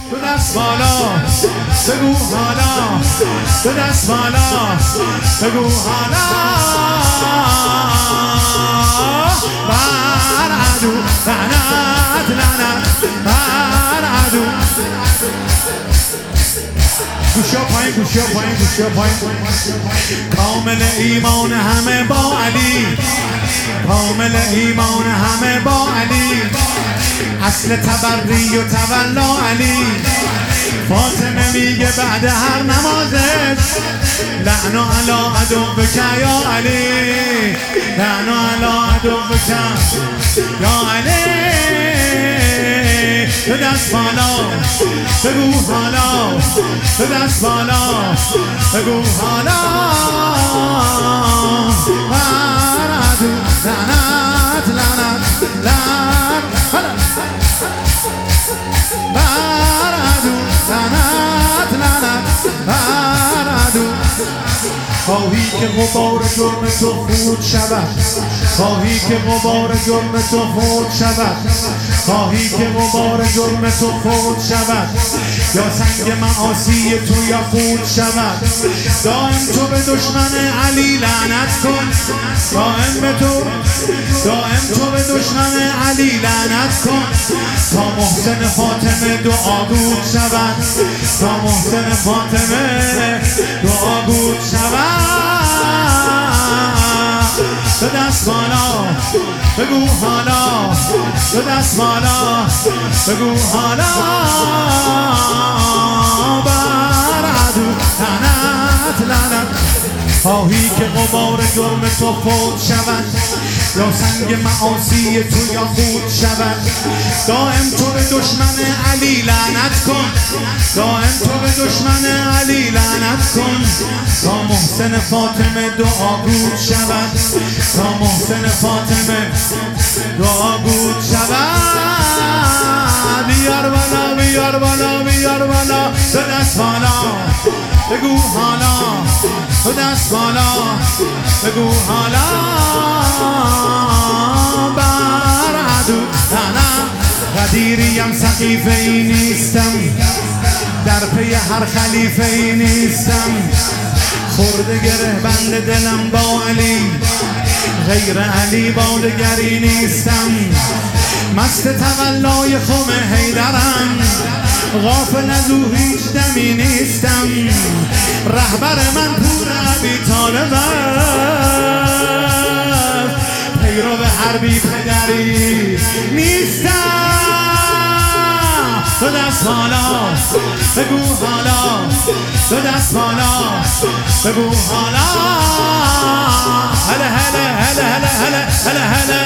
دو دست بالا بگو حالا، دو دست بالا بگو حالا. بر عدو لعنت لعنت بر عدو. گوشا پایین گوشا پایین گوشا پایین. کامل ایمان همه با علی، کامل ایمان همه با علی. اصل تبری و تولا علی. فاطمه میگه بعد هر نمازش لعنو علی عدوک یا علی، لعنو علی عدوک یا علی. دو دست بالا بگو حالا، دو دست بالا بگو حالا. بر عدو لعنت لعنت لعنت بر عدو لعنت لعنت بر عدو. خواهی که غبار جرم تو خود شود، خواهی که غبار جرم تو خود شود، خواهی که غبار جرم تو خود شود، یا سنگ معاصی تو یا خود شود. دائم تو به دشمن علی لعنت کن، دائم به تو، دائم تو به دشمن علی لعنت کن، تا محسن فاطمه دعاگوی شود، تا محسن فاطمه دعاگوی شود. دو دست بالا بگو حالا، دو دست بالا بگو حالا. بر عدو لعنت لعنت. خواهی که غبار جرم تو فوت شود، یا سنگ معاصی تو یا خود شود. دائم تو به دشمن علی لعنت کن، دائم تو به دشمن علی لعنت کن، تا محسن فاطمه دعاگوی شود، تا محسن فاطمه دعاگوی شود. بیار بالا بیار بالا بیار بالا. دو دست بالا بگو حالا، دو دست بالا بگو حالا. بر عدو لعنت. غدیریم سقیفه ای نیستم، در پی هر خلیفه ای نیستم. خورده گره بند دلم با علی، غیر علی با دگری نیستم. مست تولای خم حیدرم، غافل از او هیچ دمی نیستم. رهبر من پور ابی طالب است، پیرو حربی پدری نیستم. دو دست بالا بگو حالا، دو دست بالا بگو حالا. هله هله هله هله هله هله هله